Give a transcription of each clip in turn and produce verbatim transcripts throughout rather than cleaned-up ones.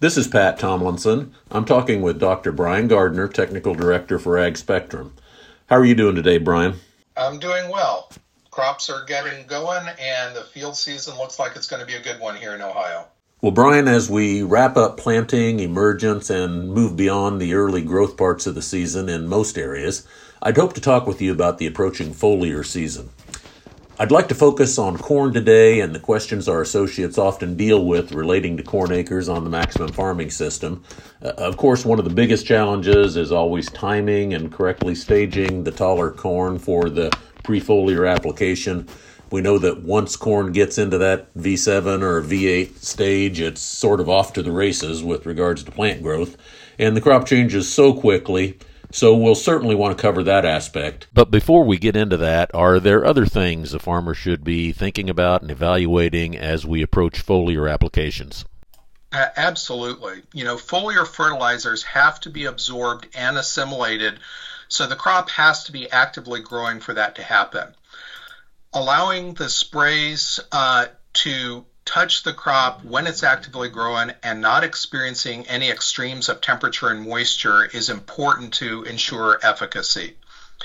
This is Pat Tomlinson. I'm talking with Doctor Brian Gardner, Technical Director for Ag Spectrum. How are you doing today, Brian? I'm doing well. Crops are getting going, and the field season looks like it's going to be a good one here in Ohio. Well, Brian, as we wrap up planting, emergence, and move beyond the early growth parts of the season in most areas, I'd hope to talk with you about the approaching foliar season. I'd like to focus on corn today and the questions our associates often deal with relating to corn acres on the maximum farming system. Uh, of course, one of the biggest challenges is always timing and correctly staging the taller corn for the pre-foliar application. We know that once corn gets into that V seven or V eight stage, it's sort of off to the races with regards to plant growth, and the crop changes so quickly. So we'll certainly want to cover that aspect. But before we get into that, are there other things a farmer should be thinking about and evaluating as we approach foliar applications? Uh, absolutely. You know, foliar fertilizers have to be absorbed and assimilated, so the crop has to be actively growing for that to happen. Allowing the sprays uh, to touch the crop when it's actively growing and not experiencing any extremes of temperature and moisture is important to ensure efficacy.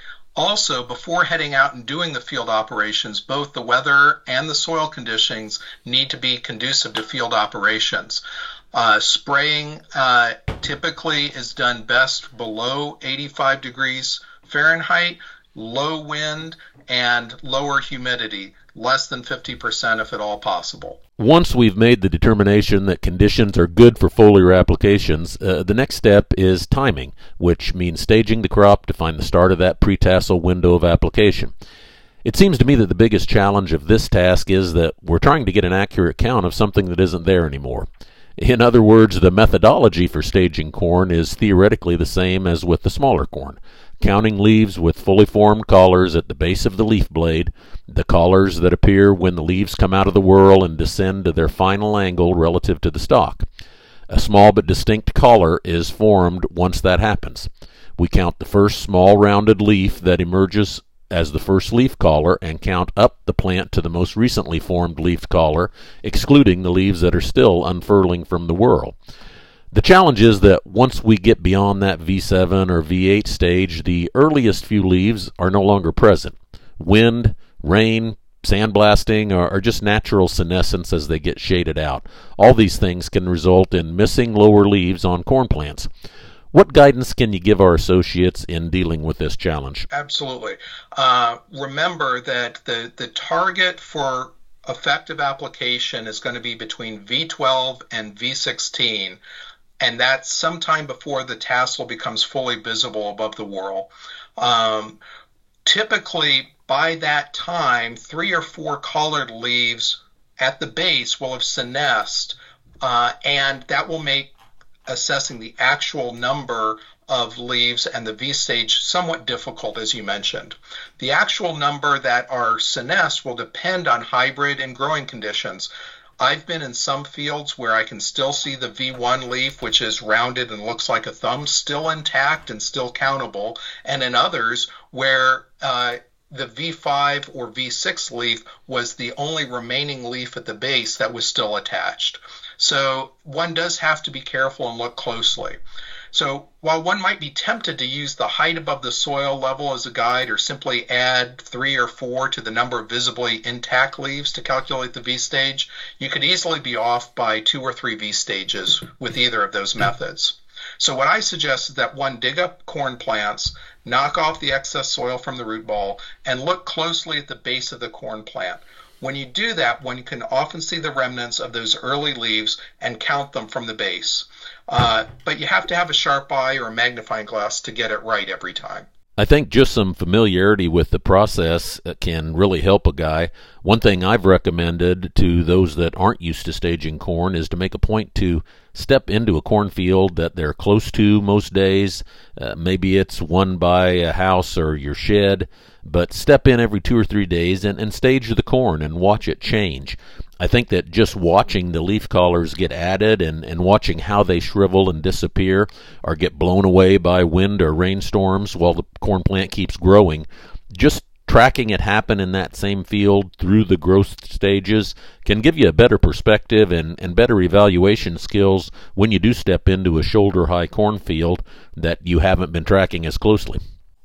Also, before heading out and doing the field operations, both the weather and the soil conditions need to be conducive to field operations. Uh, spraying uh, typically is done best below eighty-five degrees Fahrenheit, low wind, and lower humidity, less than fifty percent if at all possible. Once we've made the determination that conditions are good for foliar applications, uh, the next step is timing, which means staging the crop to find the start of that pre-tassel window of application. It seems to me that the biggest challenge of this task is that we're trying to get an accurate count of something that isn't there anymore. In other words, the methodology for staging corn is theoretically the same as with the smaller corn. Counting leaves with fully formed collars at the base of the leaf blade, the collars that appear when the leaves come out of the whorl and descend to their final angle relative to the stalk. A small but distinct collar is formed once that happens. We count the first small rounded leaf that emerges as the first leaf collar and count up the plant to the most recently formed leaf collar, excluding the leaves that are still unfurling from the whorl. The challenge is that once we get beyond that V seven or V eight stage, the earliest few leaves are no longer present. Wind, rain, sandblasting are, are just natural senescence as they get shaded out. All these things can result in missing lower leaves on corn plants. What guidance can you give our associates in dealing with this challenge? Absolutely. Uh, remember that the, the target for effective application is going to be between V twelve and V sixteen. And that's sometime before the tassel becomes fully visible above the whorl. Um, typically, by that time, three or four collared leaves at the base will have senesced, uh, and that will make assessing the actual number of leaves and the V stage somewhat difficult, as you mentioned. The actual number that are senesced will depend on hybrid and growing conditions. I've been in some fields where I can still see the V one leaf, which is rounded and looks like a thumb, still intact and still countable, and in others where uh, the V five or V six leaf was the only remaining leaf at the base that was still attached. So one does have to be careful and look closely. So while one might be tempted to use the height above the soil level as a guide or simply add three or four to the number of visibly intact leaves to calculate the V stage, you could easily be off by two or three V stages with either of those methods. So what I suggest is that one dig up corn plants, knock off the excess soil from the root ball, and look closely at the base of the corn plant. When you do that, one can often see the remnants of those early leaves and count them from the base. Uh, but you have to have a sharp eye or a magnifying glass to get it right every time. I think just some familiarity with the process can really help a guy. One thing I've recommended to those that aren't used to staging corn is to make a point to step into a cornfield that they're close to most days. Uh, maybe it's one by a house or your shed, but step in every two or three days and, and stage the corn and watch it change. I think that just watching the leaf collars get added and, and watching how they shrivel and disappear or get blown away by wind or rainstorms while the corn plant keeps growing, just try tracking it happen in that same field through the growth stages can give you a better perspective and, and better evaluation skills when you do step into a shoulder-high cornfield that you haven't been tracking as closely.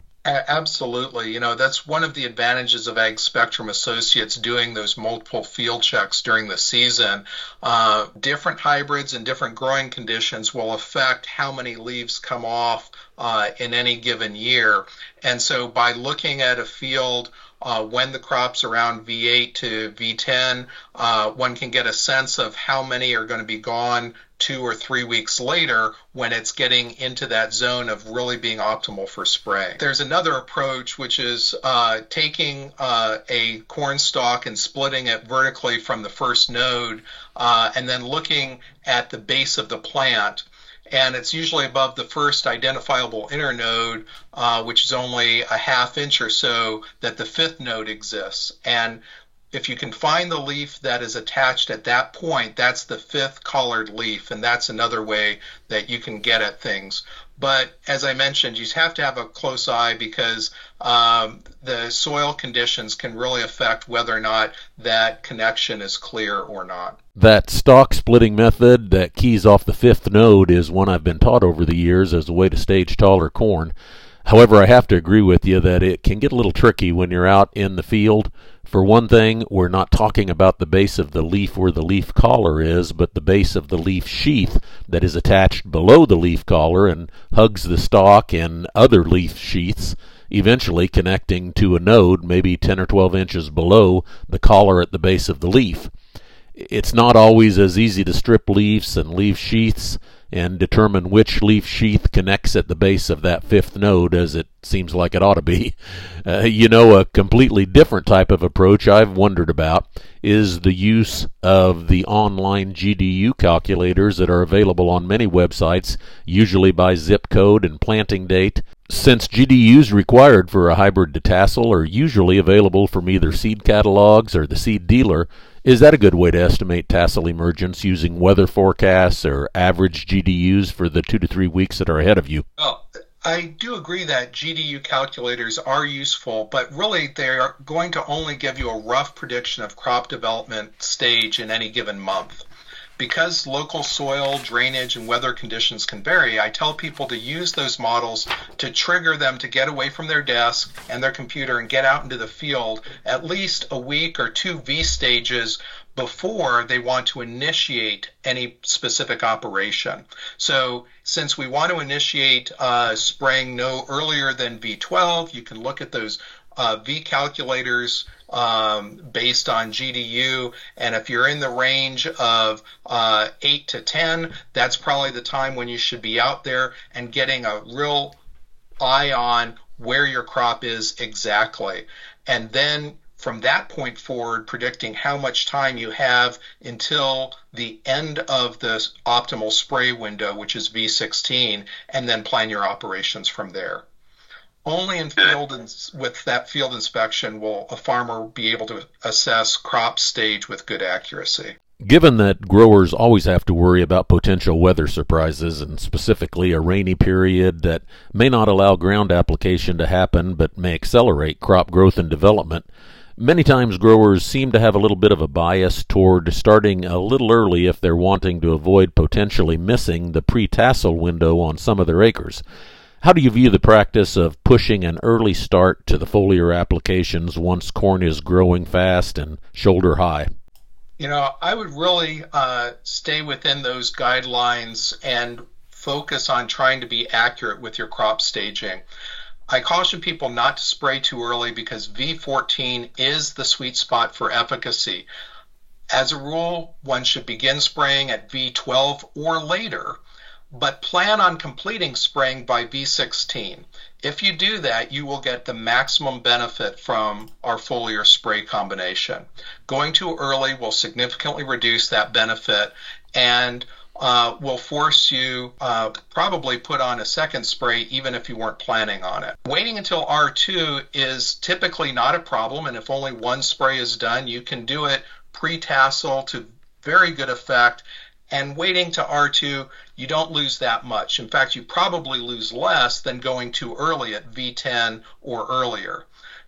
Absolutely. You know, that's one of the advantages of Ag Spectrum Associates doing those multiple field checks during the season. Uh, different hybrids and different growing conditions will affect how many leaves come off uh, in any given year. And so by looking at a field uh, when the crop's around V eight to V ten, uh, one can get a sense of how many are going to be gone two or three weeks later when it's getting into that zone of really being optimal for spraying. There's another approach, which is uh, taking uh, a corn stalk and splitting it vertically from the first node uh, and then looking at the base of the plant. And it's usually above the first identifiable internode, uh, which is only a half inch or so, that the fifth node exists. And if you can find the leaf that is attached at that point, that's the fifth collared leaf, and that's another way that you can get at things. But as I mentioned, you have to have a close eye because um, the soil conditions can really affect whether or not that connection is clear or not. That stalk splitting method that keys off the fifth node is one I've been taught over the years as a way to stage taller corn. However, I have to agree with you that it can get a little tricky when you're out in the field. For one thing, we're not talking about the base of the leaf where the leaf collar is, but the base of the leaf sheath that is attached below the leaf collar and hugs the stalk and other leaf sheaths, eventually connecting to a node maybe ten or twelve inches below the collar at the base of the leaf. It's not always as easy to strip leaves and leaf sheaths and determine which leaf sheath connects at the base of that fifth node as it seems like it ought to be. Uh, you know, a completely different type of approach I've wondered about is the use of the online G D U calculators that are available on many websites, usually by zip code and planting date. Since G D Us required for a hybrid to tassel are usually available from either seed catalogs or the seed dealer, is that a good way to estimate tassel emergence using weather forecasts or average G D Us for the two to three weeks that are ahead of you? Well, I do agree that G D U calculators are useful, but really they're going to only give you a rough prediction of crop development stage in any given month. Because local soil, drainage, and weather conditions can vary, I tell people to use those models to trigger them to get away from their desk and their computer and get out into the field at least a week or two V stages before they want to initiate any specific operation. So since we want to initiate uh, spraying no earlier than V twelve, you can look at those Uh, V calculators um, based on G D U, and if you're in the range of uh, eight to ten, that's probably the time when you should be out there and getting a real eye on where your crop is exactly. And then from that point forward, predicting how much time you have until the end of the optimal spray window, which is V sixteen, and then plan your operations from there. Only in field ins- with that field inspection will a farmer be able to assess crop stage with good accuracy. Given that growers always have to worry about potential weather surprises, and specifically a rainy period that may not allow ground application to happen but may accelerate crop growth and development, many times growers seem to have a little bit of a bias toward starting a little early if they're wanting to avoid potentially missing the pre-tassel window on some of their acres. How do you view the practice of pushing an early start to the foliar applications once corn is growing fast and shoulder high? You know, I would really uh, stay within those guidelines and focus on trying to be accurate with your crop staging. I caution people not to spray too early because V fourteen is the sweet spot for efficacy. As a rule, one should begin spraying at V twelve or later, but plan on completing spraying by V sixteen. If you do that, you will get the maximum benefit from our foliar spray combination. Going too early will significantly reduce that benefit and uh, will force you uh, probably put on a second spray even if you weren't planning on it. Waiting until R two is typically not a problem, and if only one spray is done, you can do it pre-tassel to very good effect. And waiting to R two, you don't lose that much. In fact, you probably lose less than going too early at V ten or earlier.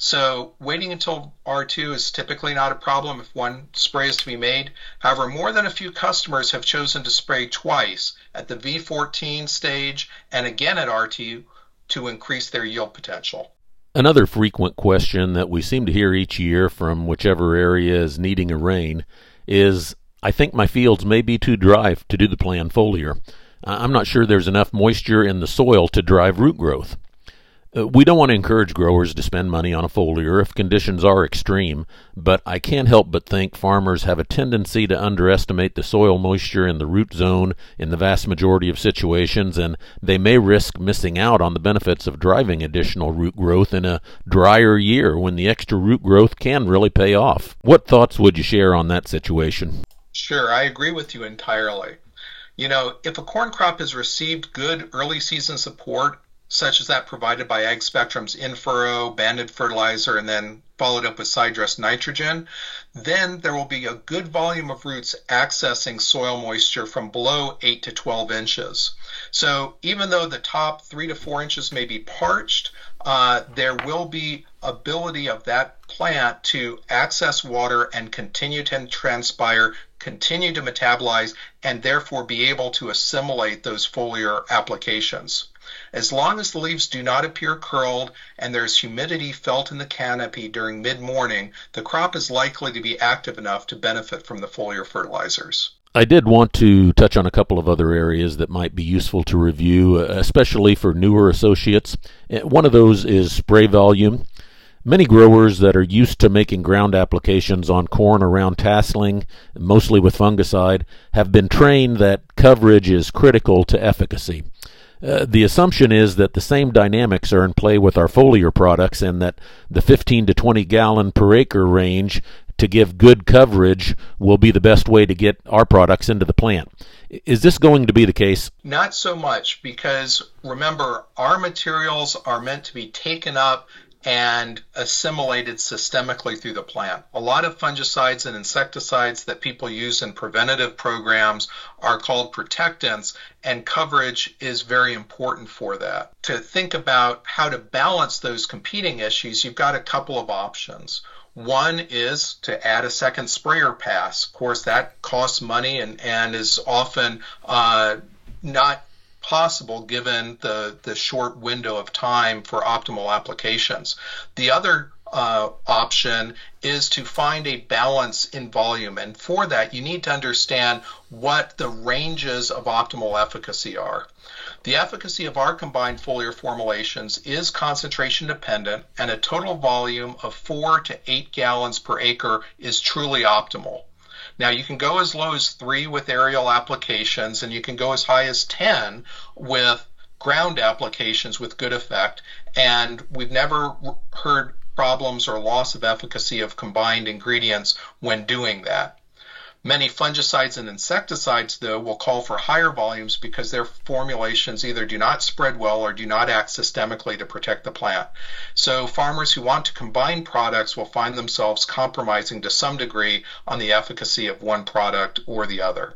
So waiting until R two is typically not a problem if one spray is to be made. However, more than a few customers have chosen to spray twice at the V fourteen stage and again at R two to increase their yield potential. Another frequent question that we seem to hear each year from whichever area is needing a rain is, I think my fields may be too dry to do the planned foliar. I'm not sure there's enough moisture in the soil to drive root growth. Uh, we don't want to encourage growers to spend money on a foliar if conditions are extreme, but I can't help but think farmers have a tendency to underestimate the soil moisture in the root zone in the vast majority of situations, and they may risk missing out on the benefits of driving additional root growth in a drier year when the extra root growth can really pay off. What thoughts would you share on that situation? Sure, I agree with you entirely. You know, if a corn crop has received good early season support, such as that provided by Ag Spectrum's in-furrow, banded fertilizer, and then followed up with side-dress nitrogen, then there will be a good volume of roots accessing soil moisture from below eight to twelve inches. So even though the top three to four inches may be parched, uh, there will be ability of that plant to access water and continue to transpire, continue to metabolize, and therefore be able to assimilate those foliar applications. As long as the leaves do not appear curled and there's humidity felt in the canopy during mid-morning, the crop is likely to be active enough to benefit from the foliar fertilizers. I did want to touch on a couple of other areas that might be useful to review, especially for newer associates. One of those is spray volume. Many growers that are used to making ground applications on corn around tasseling, mostly with fungicide, have been trained that coverage is critical to efficacy. Uh, the assumption is that the same dynamics are in play with our foliar products and that the fifteen to twenty gallon per acre range to give good coverage will be the best way to get our products into the plant. Is this going to be the case? Not so much, because remember, our materials are meant to be taken up and assimilated systemically through the plant. A lot of fungicides and insecticides that people use in preventative programs are called protectants, and coverage is very important for that. To think about how to balance those competing issues, you've got a couple of options. One is to add a second sprayer pass. Of course, that costs money and, and is often uh, not possible given the, the short window of time for optimal applications. The other uh, option is to find a balance in volume, and for that you need to understand what the ranges of optimal efficacy are. The efficacy of our combined foliar formulations is concentration dependent, and a total volume of four to eight gallons per acre is truly optimal. Now, you can go as low as three with aerial applications, and you can go as high as ten with ground applications with good effect, and we've never heard problems or loss of efficacy of combined ingredients when doing that. Many fungicides and insecticides, though, will call for higher volumes because their formulations either do not spread well or do not act systemically to protect the plant. So farmers who want to combine products will find themselves compromising to some degree on the efficacy of one product or the other.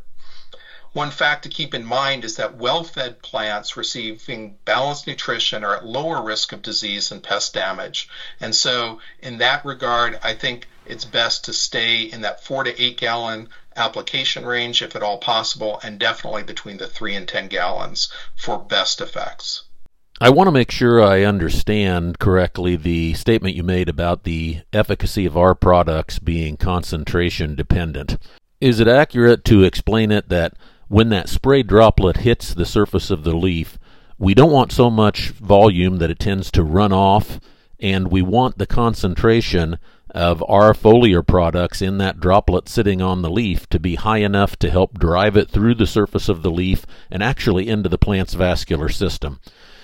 One fact to keep in mind is that well-fed plants receiving balanced nutrition are at lower risk of disease and pest damage. And so in that regard, I think it's best to stay in that four to eight gallon application range if at all possible, and definitely between the three and ten gallons for best effects. I want to make sure I understand correctly the statement you made about the efficacy of our products being concentration dependent. Is it accurate to explain it that when that spray droplet hits the surface of the leaf, we don't want so much volume that it tends to run off, and we want the concentration of our foliar products in that droplet sitting on the leaf to be high enough to help drive it through the surface of the leaf and actually into the plant's vascular system?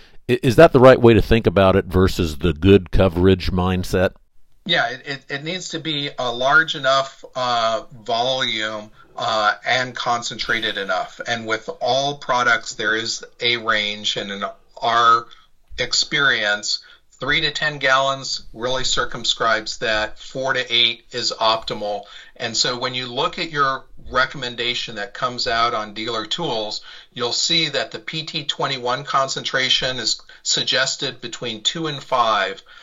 Is that the right way to think about it versus the good coverage mindset? Yeah, it, it needs to be a large enough uh, volume uh, and concentrated enough. And with all products, there is a range, and in our experience, three to ten gallons really circumscribes that. Four to eight is optimal. And so when you look at your recommendation that comes out on Dealer Tools, you'll see that the P T twenty-one concentration is suggested between two and five.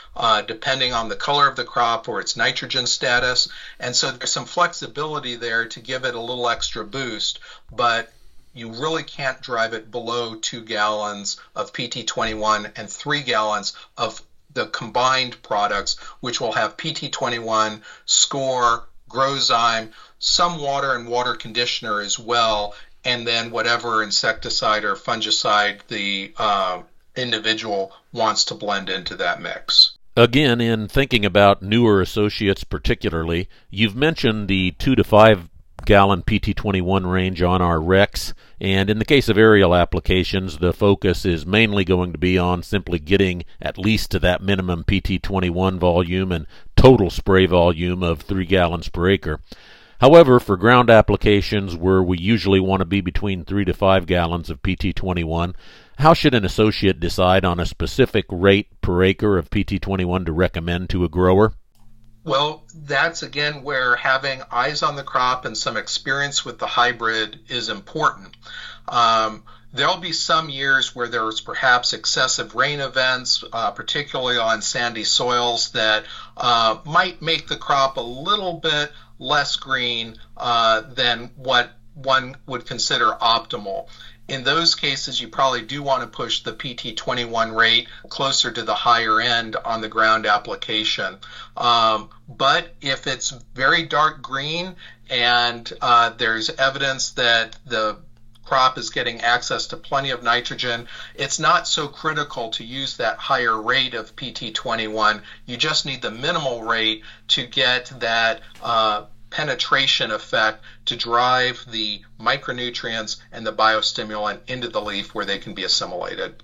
uh, depending on the color of the crop or its nitrogen status. And so there's some flexibility there to give it a little extra boost, but you really can't drive it below two gallons of P T twenty-one and three gallons of the combined products, which will have P T twenty-one, Score, Grozyme, some water and water conditioner as well, and then whatever insecticide or fungicide the uh, individual wants to blend into that mix. Again, in thinking about newer associates particularly, you've mentioned the two to five gallon P T twenty-one range on our Rex, and in the case of aerial applications, the focus is mainly going to be on simply getting at least to that minimum P T twenty-one volume and total spray volume of three gallons per acre. However, for ground applications where we usually want to be between three to five gallons of P T twenty-one, how should an associate decide on a specific rate per acre of P T twenty-one to recommend to a grower? Well, that's again where having eyes on the crop and some experience with the hybrid is important. Um, there'll be some years where there's perhaps excessive rain events, uh, particularly on sandy soils, that uh, might make the crop a little bit less green uh, than what one would consider optimal. In those cases, you probably do want to push the P T twenty-one rate closer to the higher end on the ground application. Um, but if it's very dark green and uh, there's evidence that the crop is getting access to plenty of nitrogen, it's not so critical to use that higher rate of P T twenty-one. You just need the minimal rate to get that uh, penetration effect to drive the micronutrients and the biostimulant into the leaf where they can be assimilated.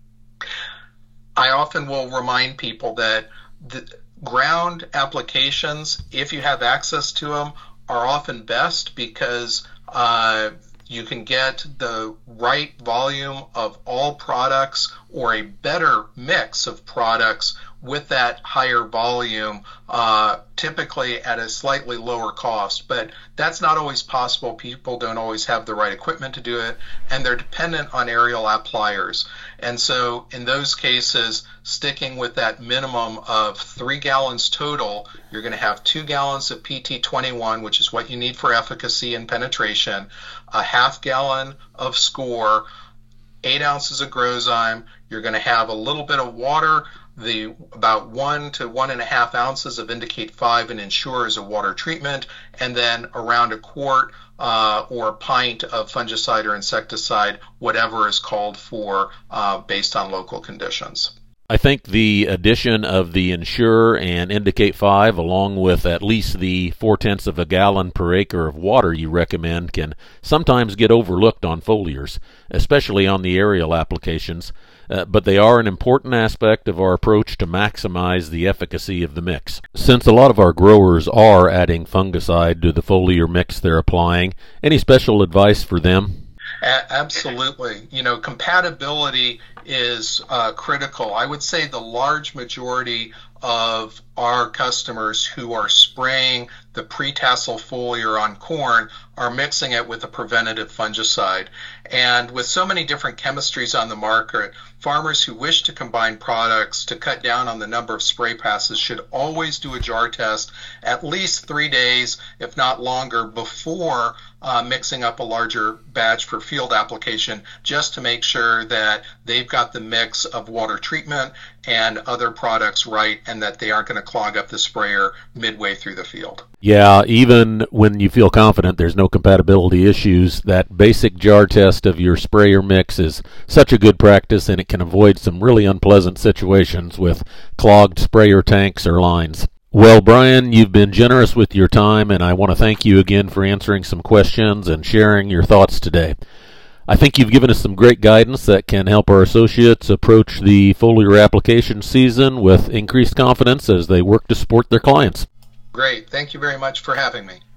I often will remind people that the ground applications, if you have access to them, are often best because uh, you can get the right volume of all products or a better mix of products with that higher volume, uh, typically at a slightly lower cost. But that's not always possible. People don't always have the right equipment to do it, and they're dependent on aerial appliers. And so in those cases, sticking with that minimum of three gallons total, you're going to have two gallons of P T twenty-one, which is what you need for efficacy and penetration, a half gallon of Score, eight ounces of Grozyme. You're going to have a little bit of water, the about one to one and a half ounces of Indicate five and Ensure as a water treatment, and then around a quart uh, or a pint of fungicide or insecticide, whatever is called for uh, based on local conditions. I think the addition of the Ensure and Indicate five, along with at least the four-tenths of a gallon per acre of water you recommend, can sometimes get overlooked on foliars, especially on the aerial applications, uh, but they are an important aspect of our approach to maximize the efficacy of the mix. Since a lot of our growers are adding fungicide to the foliar mix they're applying, any special advice for them? A- absolutely. You know, compatibility is uh, critical. I would say the large majority of our customers who are spraying the pre-tassel foliar on corn are mixing it with a preventative fungicide. And with so many different chemistries on the market, farmers who wish to combine products to cut down on the number of spray passes should always do a jar test at least three days, if not longer, before uh, mixing up a larger batch for field application, just to make sure that they've got the mix of water treatment and other products right, and that they aren't going to clog up the sprayer midway through the field. Yeah, even when you feel confident there's no compatibility issues, that basic jar test of your sprayer mix is such a good practice, and it can avoid some really unpleasant situations with clogged sprayer tanks or lines. Well, Brian, you've been generous with your time, and I want to thank you again for answering some questions and sharing your thoughts today. I think you've given us some great guidance that can help our associates approach the foliar application season with increased confidence as they work to support their clients. Great. Thank you very much for having me.